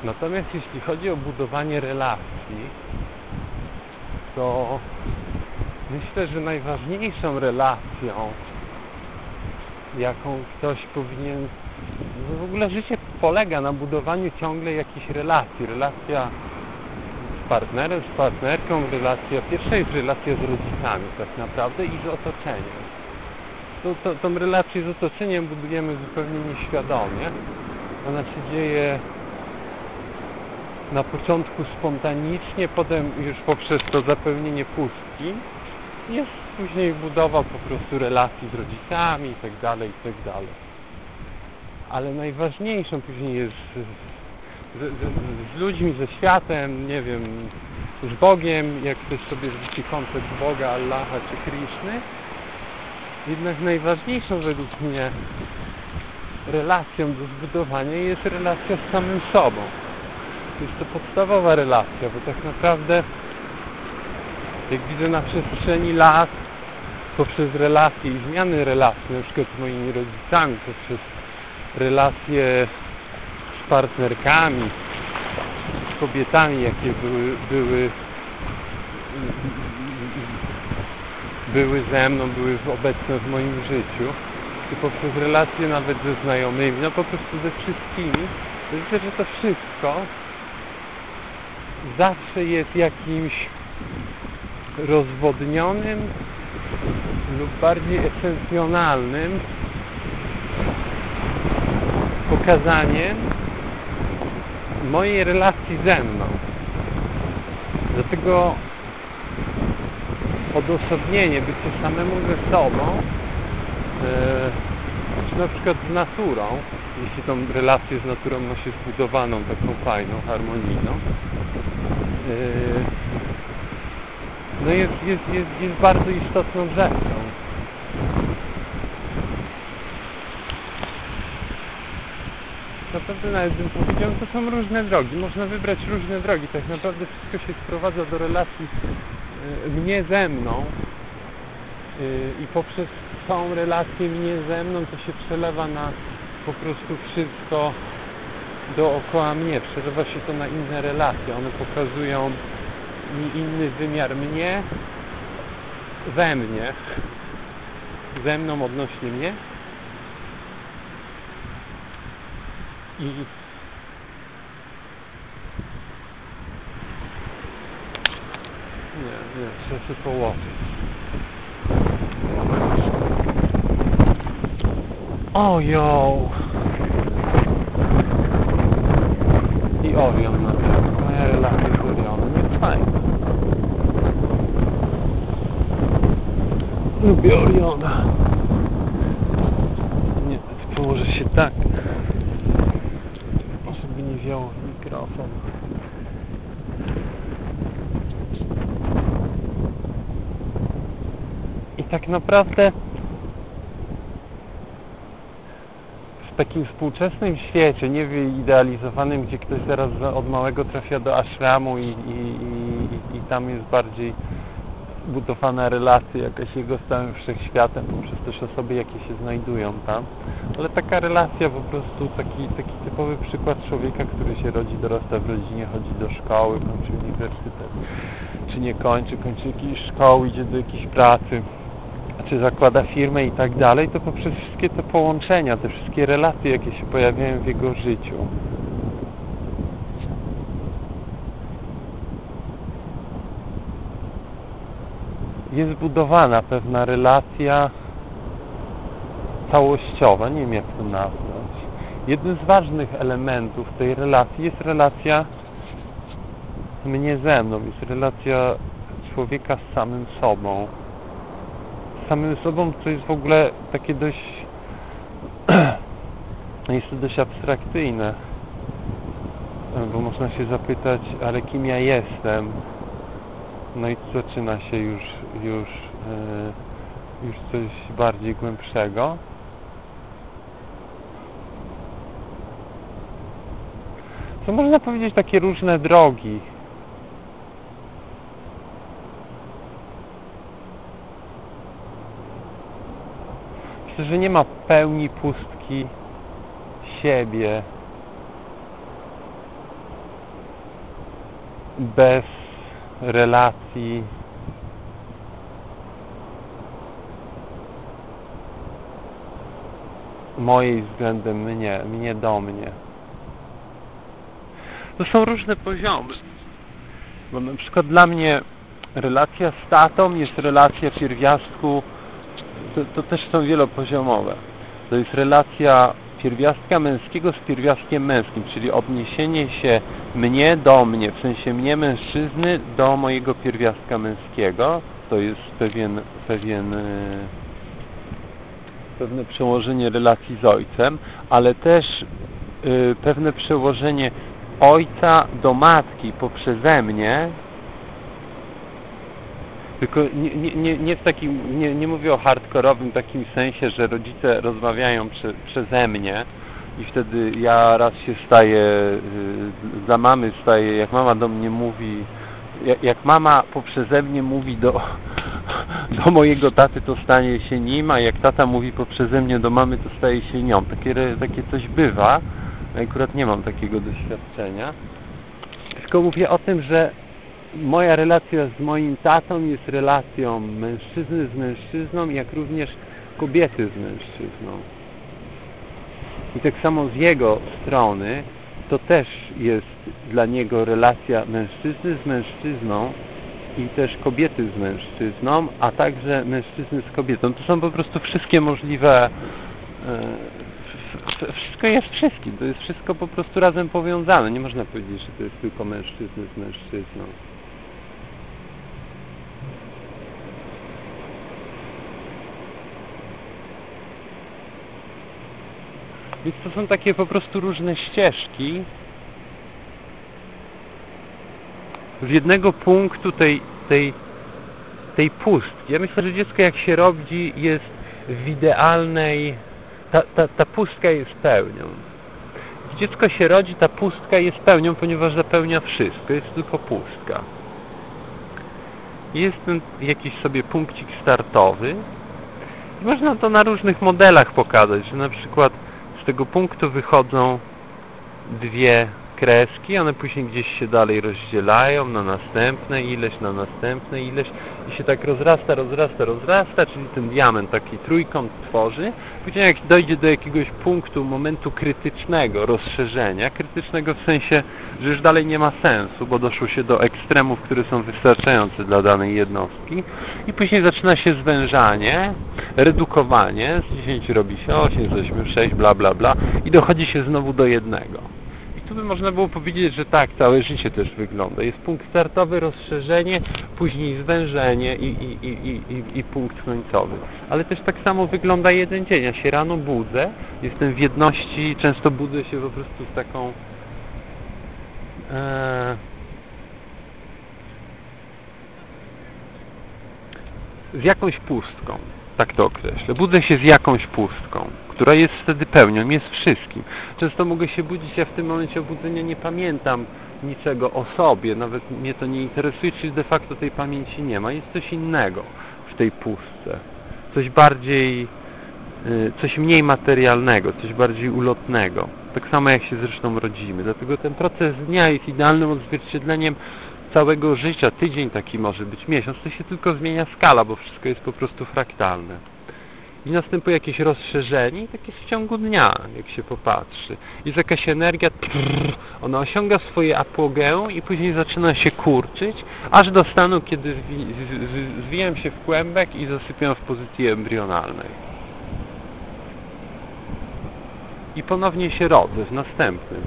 Natomiast jeśli chodzi o budowanie relacji, to myślę, że najważniejszą relacją, jaką ktoś powinien... No w ogóle życie polega na budowaniu ciągle jakichś relacji. Relacja z partnerem, z partnerką, pierwsza jest relacja z rodzicami tak naprawdę i z otoczeniem. Tą relację z otoczeniem budujemy zupełnie nieświadomie. Ona się dzieje na początku spontanicznie, potem już poprzez to zapełnienie pustki. Jest później budowa po prostu relacji z rodzicami i tak dalej. Ale najważniejszą później jest z ludźmi, ze światem, nie wiem, z Bogiem, jak ktoś sobie wrzuci koncept Boga, Allaha czy Krishny. Jednak najważniejszą według mnie relacją do zbudowania jest relacja z samym sobą. Jest to podstawowa relacja, bo tak naprawdę jak widzę na przestrzeni lat, poprzez relacje i zmiany relacji, na przykład z moimi rodzicami, poprzez relacje z partnerkami, z kobietami, jakie były ze mną, były obecne w moim życiu, czy poprzez relacje nawet ze znajomymi, no po prostu ze wszystkimi. Myślę, że to wszystko zawsze jest jakimś rozwodnionym lub bardziej esencjonalnym pokazaniem mojej relacji ze mną. Dlatego odosobnienie, bycie samemu ze sobą, czy na przykład z naturą, jeśli tą relację z naturą ma się zbudowaną, taką fajną, harmonijną, no jest bardzo istotną rzeczą. Naprawdę nawet bym powiedział, to są różne drogi, można wybrać różne drogi, tak naprawdę wszystko się sprowadza do relacji mnie ze mną i poprzez tą relację mnie ze mną to się przelewa na po prostu wszystko dookoła mnie, przelewa się to na inne relacje, one pokazują mi inny wymiar mnie we mnie, ze mną odnośnie mnie i nie, trzeba się położyć. Ojo! I Orion na tym. Moja relacja z Orionem jest fajna. Lubię Oriona. Nie, położę się tak, żeby nie wziął mikrofon. I tak naprawdę w takim współczesnym świecie, nie wyidealizowanym, gdzie ktoś zaraz od małego trafia do ashramu i tam jest bardziej budowana relacja jakaś jego z całym wszechświatem poprzez też osoby, jakie się znajdują tam. Ale taka relacja po prostu, taki typowy przykład człowieka, który się rodzi, dorasta w rodzinie, chodzi do szkoły, kończy uniwersytet, czy nie kończy jakiejś szkoły, idzie do jakiejś pracy, czy zakłada firmę i tak dalej, to poprzez wszystkie te połączenia, te wszystkie relacje, jakie się pojawiają w jego życiu, jest budowana pewna relacja całościowa, nie wiem jak to nazwać. Jednym z ważnych elementów tej relacji jest relacja mnie ze mną, jest relacja człowieka z samym sobą. Z samym sobą to jest w ogóle takie dość jest to dość abstrakcyjne, bo można się zapytać, ale kim ja jestem? No i tu zaczyna się już coś bardziej głębszego. To można powiedzieć takie różne drogi. Myślę, że nie ma pełni pustki siebie. bez relacji mojej względem mnie do mnie. To są różne poziomy. Bo na przykład dla mnie relacja z tatą jest relacja pierwiastku, to też są wielopoziomowe. To jest relacja pierwiastka męskiego z pierwiastkiem męskim, czyli odniesienie się mnie do mnie, w sensie mnie mężczyzny do mojego pierwiastka męskiego. To jest pewne przełożenie relacji z ojcem, ale też pewne przełożenie ojca do matki poprzeze mnie. Tylko nie w takim, nie mówię o hardkorowym takim sensie, że rodzice rozmawiają przeze mnie i wtedy ja raz się staję, dla mamy staję, jak mama do mnie mówi, jak mama poprzeze mnie mówi do mojego taty, to staje się nim, a jak tata mówi poprzeze mnie do mamy, to staje się nią. Takie coś bywa. Akurat nie mam takiego doświadczenia. Tylko mówię o tym, że moja relacja z moim tatą jest relacją mężczyzny z mężczyzną, jak również kobiety z mężczyzną. I tak samo z jego strony to też jest dla niego relacja mężczyzny z mężczyzną i też kobiety z mężczyzną, a także mężczyzny z kobietą. To są po prostu wszystkie możliwe, wszystko jest wszystkim, to jest wszystko po prostu razem powiązane. Nie można powiedzieć, że to jest tylko mężczyzny z mężczyzną. Więc to są takie po prostu różne ścieżki z jednego punktu tej pustki. Ja myślę, że dziecko jak się rodzi jest w idealnej, ta pustka jest pełnią. Jak dziecko się rodzi, ta pustka jest pełnią, ponieważ zapełnia wszystko, jest tylko pustka. Jest ten jakiś sobie punkcik startowy i można to na różnych modelach pokazać, że na przykład z tego punktu wychodzą dwie kreski, one później gdzieś się dalej rozdzielają na następne ileś i się tak rozrasta, czyli ten diament taki trójkąt tworzy. Później jak dojdzie do jakiegoś punktu, momentu krytycznego rozszerzenia, krytycznego w sensie, że już dalej nie ma sensu, bo doszło się do ekstremów, które są wystarczające dla danej jednostki i później zaczyna się zwężanie, redukowanie, z 10 robi się 8, z 8 6, bla bla bla i dochodzi się znowu do jednego. Tu by można było powiedzieć, że tak, całe życie też wygląda. Jest punkt startowy, rozszerzenie, później zwężenie i punkt końcowy. Ale też tak samo wygląda jeden dzień. Ja się rano budzę, jestem w jedności, często budzę się po prostu z taką z jakąś pustką, tak to określę. Budzę się z jakąś pustką, która jest wtedy pełnią, jest wszystkim. Często mogę się budzić, ja w tym momencie obudzenia nie pamiętam niczego o sobie, nawet mnie to nie interesuje, czyli de facto tej pamięci nie ma. Jest coś innego w tej pustce. Coś bardziej, coś mniej materialnego, coś bardziej ulotnego. Tak samo jak się zresztą rodzimy. Dlatego ten proces dnia jest idealnym odzwierciedleniem całego życia. Tydzień taki może być, miesiąc. To się tylko zmienia skala, bo wszystko jest po prostu fraktalne. I następuje jakieś rozszerzenie i tak jest w ciągu dnia, jak się popatrzy. Jest jakaś energia, ona osiąga swoje apogeum i później zaczyna się kurczyć, aż do stanu, kiedy zwijam się w kłębek i zasypiam w pozycji embrionalnej. I ponownie się rodzę w następnym.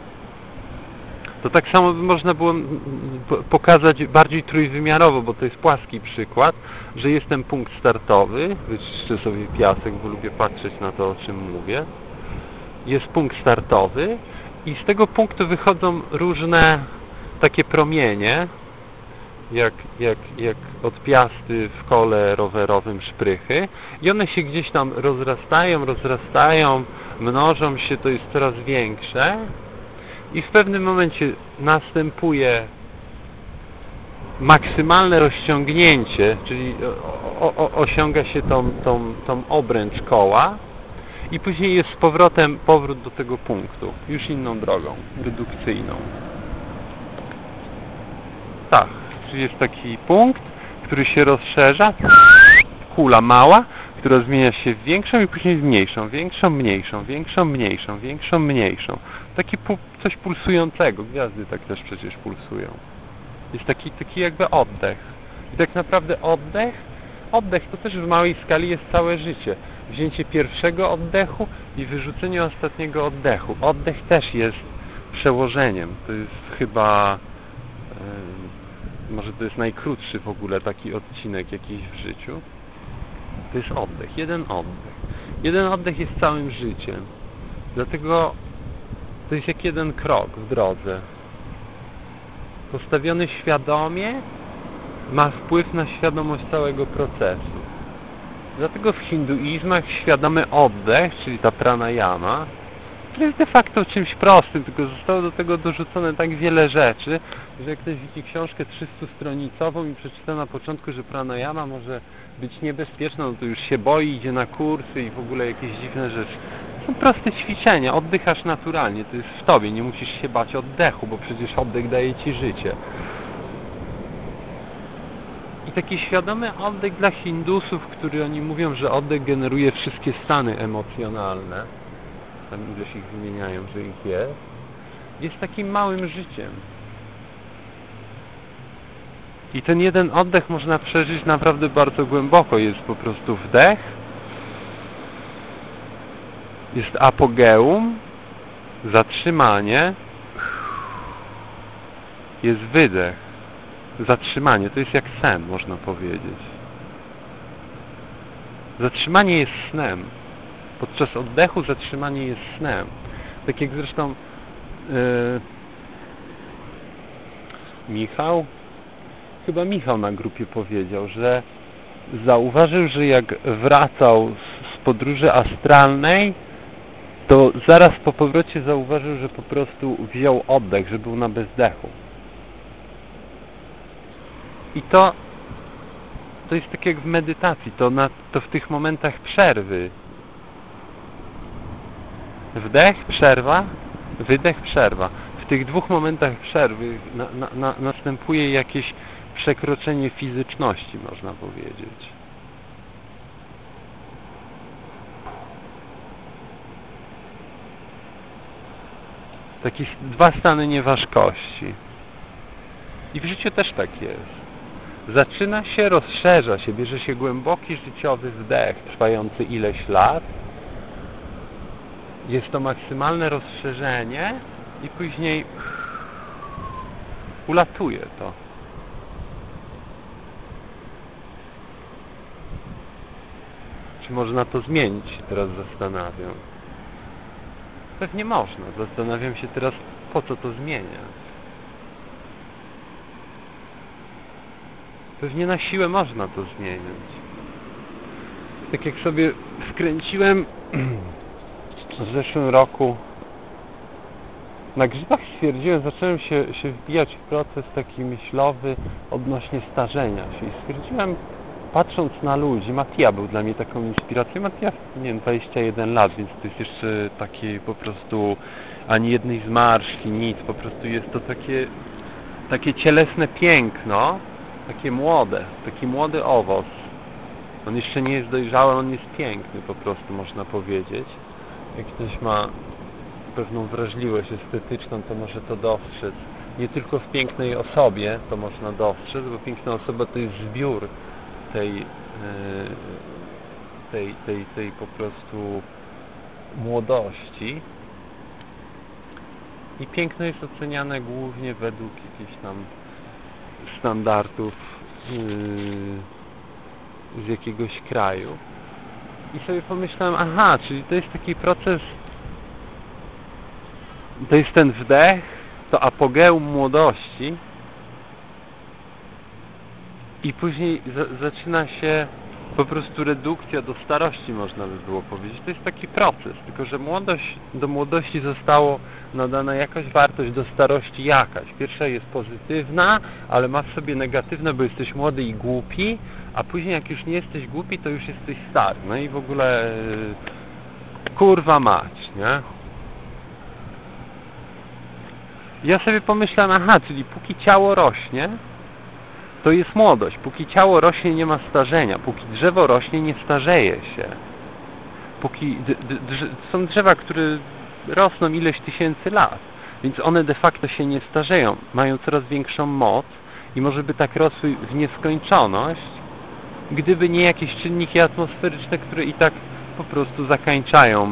To tak samo by można było pokazać bardziej trójwymiarowo, bo to jest płaski przykład, że jest ten punkt startowy, wyczyszczę sobie piasek, bo lubię patrzeć na to, o czym mówię. Jest punkt startowy i z tego punktu wychodzą różne takie promienie, jak od piasty w kole rowerowym szprychy i one się gdzieś tam rozrastają, mnożą się, to jest coraz większe. I w pewnym momencie następuje maksymalne rozciągnięcie, czyli osiąga się tą obręcz koła i później jest z powrotem powrót do tego punktu, już inną drogą, redukcyjną. Tak, czyli jest taki punkt, który się rozszerza, kula mała, która zmienia się w większą i później w mniejszą, większą, mniejszą, większą, mniejszą, większą, mniejszą. Taki coś pulsującego, gwiazdy tak też przecież pulsują. Jest taki jakby oddech. I tak naprawdę oddech to też w małej skali jest całe życie. Wzięcie pierwszego oddechu i wyrzucenie ostatniego oddechu. Oddech też jest przełożeniem. To jest chyba, może to jest najkrótszy w ogóle taki odcinek jakiś w życiu. To jest oddech, jeden oddech. Jeden oddech jest całym życiem. Dlatego to jest jak jeden krok w drodze. Postawiony świadomie ma wpływ na świadomość całego procesu. Dlatego w hinduizmach świadomy oddech, czyli ta pranayama, to jest de facto czymś prostym, tylko zostało do tego dorzucone tak wiele rzeczy, że jak ktoś widzi książkę 300-stronicową i przeczyta na początku, że pranayama może być niebezpieczna, no to już się boi, idzie na kursy i w ogóle jakieś dziwne rzeczy. To są proste ćwiczenia, oddychasz naturalnie, to jest w tobie, nie musisz się bać oddechu, bo przecież oddech daje ci życie. I taki świadomy oddech dla Hindusów, który oni mówią, że oddech generuje wszystkie stany emocjonalne, tam ileś ich wymieniają, że ich jest takim małym życiem. I ten jeden oddech można przeżyć naprawdę bardzo głęboko. Jest po prostu wdech, jest apogeum, zatrzymanie, jest wydech, zatrzymanie. To jest jak sen, można powiedzieć. Zatrzymanie jest snem. Podczas oddechu zatrzymanie jest snem. Tak jak zresztą chyba Michał na grupie powiedział, że zauważył, że jak wracał z podróży astralnej, to zaraz po powrocie zauważył, że po prostu wziął oddech, że był na bezdechu. I to jest tak jak w medytacji, to w tych momentach przerwy. Wdech, przerwa, wydech, przerwa. W tych dwóch momentach przerwy następuje jakieś przekroczenie fizyczności, można powiedzieć. Takie dwa stany nieważkości. I w życiu też tak jest. Zaczyna się, rozszerza się, bierze się głęboki życiowy wdech, trwający ileś lat. Jest to maksymalne rozszerzenie i później ulatuje to. Czy można to zmienić? Teraz zastanawiam. Pewnie można. Zastanawiam się teraz, po co to zmieniać. Pewnie na siłę można to zmienić. Tak jak sobie skręciłem w zeszłym roku na grzybach, stwierdziłem, zacząłem się wbijać w proces taki myślowy odnośnie starzenia się i stwierdziłem, patrząc na ludzi, Mattia był dla mnie taką inspiracją. Mattia, nie wiem, 21 lat, więc to jest jeszcze takie po prostu ani jednej zmarszki, nic, po prostu jest to takie cielesne piękno, takie młode, taki młody owoc. On jeszcze nie jest dojrzały, on jest piękny po prostu, można powiedzieć. Jak ktoś ma pewną wrażliwość estetyczną, to może to dostrzec. Nie tylko w pięknej osobie to można dostrzec, bo piękna osoba to jest zbiór tej po prostu młodości. I piękno jest oceniane głównie według jakichś tam standardów z jakiegoś kraju. I sobie pomyślałem, aha, czyli to jest taki proces, to jest ten wdech, to apogeum młodości i później zaczyna się po prostu redukcja do starości, można by było powiedzieć. To jest taki proces, tylko że do młodości zostało nadana jakaś wartość, do starości jakaś. Pierwsza jest pozytywna, ale ma w sobie negatywne, bo jesteś młody i głupi, a później jak już nie jesteś głupi, to już jesteś stary. No i w ogóle kurwa mać, nie? Ja sobie pomyślałem, aha, czyli póki ciało rośnie, to jest młodość. Póki ciało rośnie, nie ma starzenia. Póki drzewo rośnie, nie starzeje się. Póki są drzewa, które rosną ileś tysięcy lat, więc one de facto się nie starzeją. Mają coraz większą moc i może by tak rosły w nieskończoność, gdyby nie jakieś czynniki atmosferyczne, które i tak po prostu zakańczają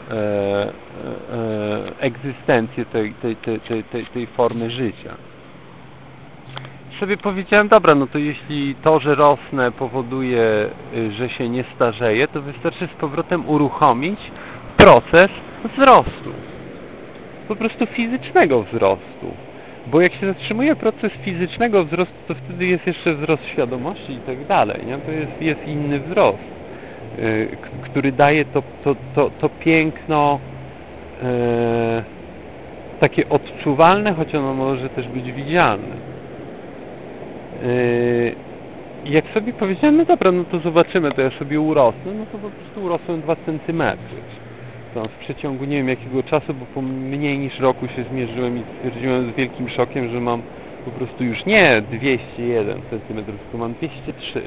egzystencję tej formy życia. I sobie powiedziałem, dobra, no to jeśli to, że rosnę powoduje, że się nie starzeje, to wystarczy z powrotem uruchomić proces wzrostu. Po prostu fizycznego wzrostu. Bo jak się zatrzymuje proces fizycznego wzrostu, to wtedy jest jeszcze wzrost świadomości i tak dalej. Nie? To jest inny wzrost, który daje to piękno takie odczuwalne, choć ono może też być widzialne. Jak sobie powiedziałem, no dobra, no to zobaczymy, to ja sobie urosnę, no to po prostu urosłem 2 cm. W przeciągu nie wiem jakiego czasu, bo po mniej niż roku się zmierzyłem i stwierdziłem z wielkim szokiem, że mam po prostu już nie 201 cm, tylko mam 203.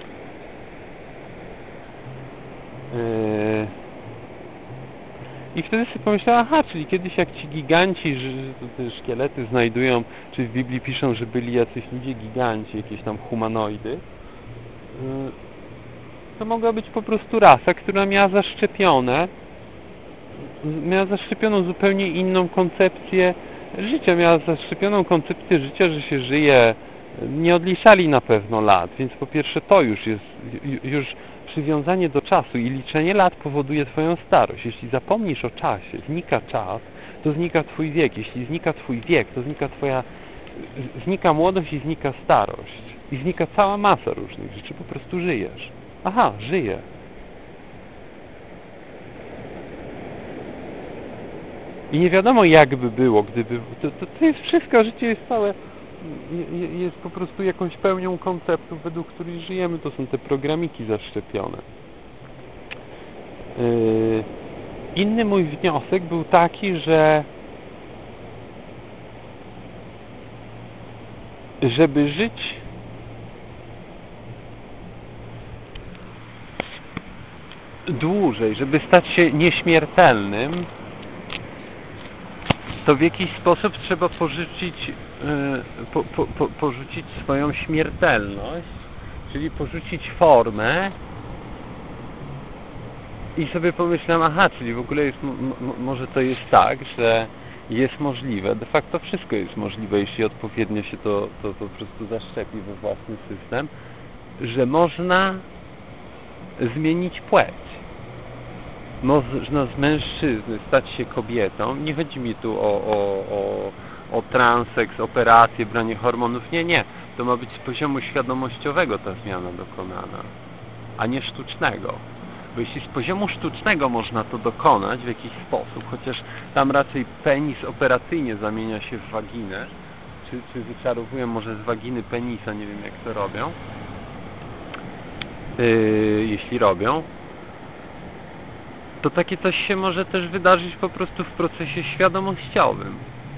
I wtedy sobie pomyślałem, aha, czyli kiedyś jak ci giganci, że te szkielety znajdują, czy w Biblii piszą, że byli jacyś ludzie giganci, jakieś tam humanoidy, to mogła być po prostu rasa, która miała zaszczepioną zupełnie inną koncepcję życia, miała zaszczepioną koncepcję życia, że się żyje, nie odliczali na pewno lat, więc po pierwsze to już jest, przywiązanie do czasu i liczenie lat powoduje twoją starość. Jeśli zapomnisz o czasie, znika czas, to znika twój wiek. Jeśli znika twój wiek, to znika młodość i znika starość. I znika cała masa różnych rzeczy, po prostu żyjesz. Aha, żyję. I nie wiadomo jakby było, gdyby... To jest wszystko, życie jest całe... jest po prostu jakąś pełnią konceptów, według których żyjemy. To są te programiki zaszczepione. Inny mój wniosek był taki, że żeby żyć dłużej, żeby stać się nieśmiertelnym, to w jakiś sposób trzeba porzucić swoją śmiertelność, czyli porzucić formę. I sobie pomyślałem, aha, czyli w ogóle jest, może to jest tak, że jest możliwe, de facto wszystko jest możliwe, jeśli odpowiednio się to po prostu zaszczepi we własny system, że można zmienić płeć. Można z mężczyzny stać się kobietą. Nie chodzi mi tu o transeks, operację, branie hormonów. Nie. To ma być z poziomu świadomościowego ta zmiana dokonana, a nie sztucznego. Bo jeśli z poziomu sztucznego można to dokonać w jakiś sposób, chociaż tam raczej penis operacyjnie zamienia się w waginę, czy wyczarowują może z waginy penisa, nie wiem jak to robią, jeśli robią, to takie coś się może też wydarzyć po prostu w procesie świadomościowym,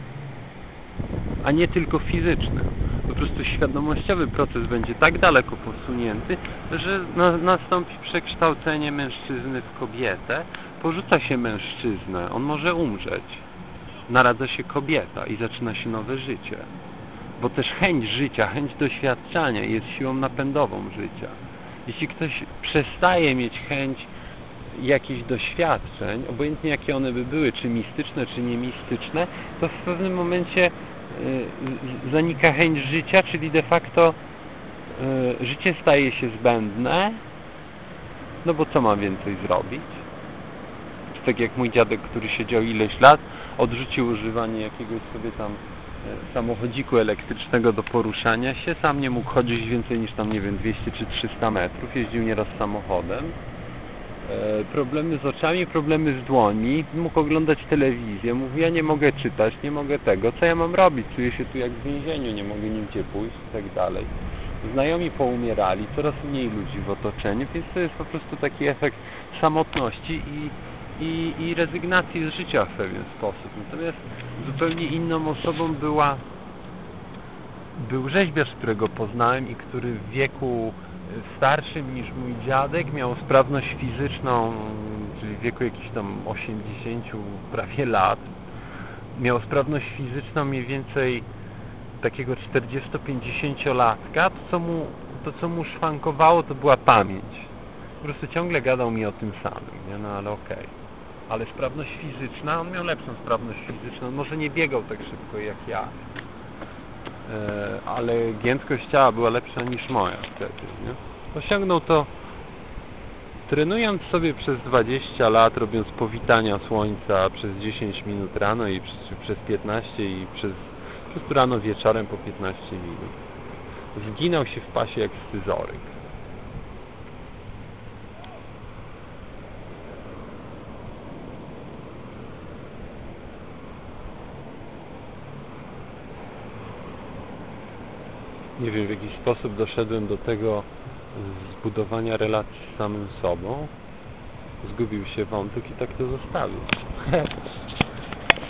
a nie tylko fizycznym. Po prostu świadomościowy proces będzie tak daleko posunięty, że nastąpi przekształcenie mężczyzny w kobietę, porzuca się mężczyznę, on może umrzeć, naradza się kobieta i zaczyna się nowe życie. Bo też chęć życia, chęć doświadczania jest siłą napędową życia. Jeśli ktoś przestaje mieć chęć jakichś doświadczeń, obojętnie jakie one by były, czy mistyczne, czy niemistyczne, to w pewnym momencie zanika chęć życia, czyli de facto życie staje się zbędne, no bo co ma więcej zrobić? Tak jak mój dziadek, który siedział ileś lat, odrzucił używanie jakiegoś sobie tam samochodziku elektrycznego do poruszania się, sam nie mógł chodzić więcej niż tam, nie wiem, 200 czy 300 metrów, jeździł nieraz samochodem. Problemy z oczami, problemy z dłońmi, mógł oglądać telewizję, mówi, ja nie mogę czytać, nie mogę tego, co ja mam robić, czuję się tu jak w więzieniu, nie mogę nigdzie pójść i tak dalej. Znajomi poumierali, coraz mniej ludzi w otoczeniu, więc to jest po prostu taki efekt samotności i rezygnacji z życia w pewien sposób. Natomiast zupełnie inną osobą była Był rzeźbiarz, którego poznałem i który w wieku starszym niż mój dziadek miał sprawność fizyczną, czyli w wieku jakichś tam 80 prawie lat. Miał sprawność fizyczną mniej więcej takiego 40-50-latka. To co mu szwankowało, to była pamięć. Po prostu ciągle gadał mi o tym samym, nie? No ale okej. Ale sprawność fizyczna, on miał lepszą sprawność fizyczną. On może nie biegał tak szybko jak ja, ale giętkość ciała była lepsza niż moja wtedy, nie? Osiągnął to trenując sobie przez 20 lat, robiąc powitania słońca przez 10 minut rano i przez 15 i przez rano wieczorem po 15 minut. Zginął się w pasie jak scyzoryk. Nie wiem, w jaki sposób doszedłem do tego zbudowania relacji z samym sobą. Zgubił się wątek i tak to zostawił.